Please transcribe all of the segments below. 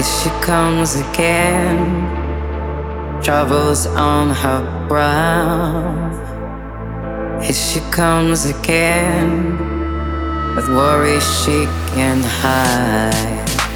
Here she comes again, troubles on her brow. Here she comes again, with worry she can hide.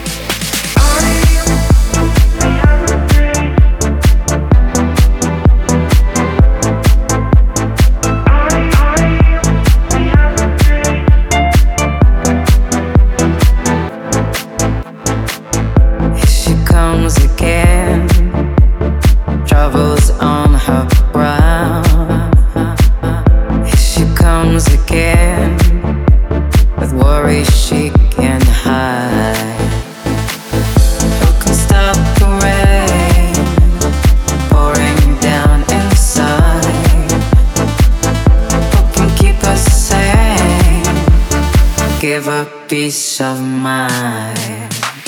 Comes again, troubles on her brow. Here she comes again, with worry she can hide. Who can stop the rain pouring down inside? Who can keep us sane, give her peace of mind?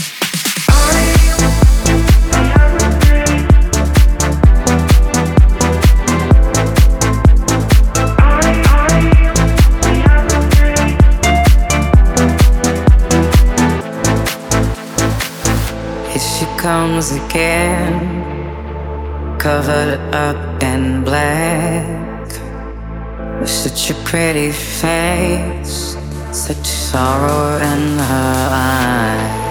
Here she comes again, covered up in black, with such a pretty face, such sorrow in her eyes.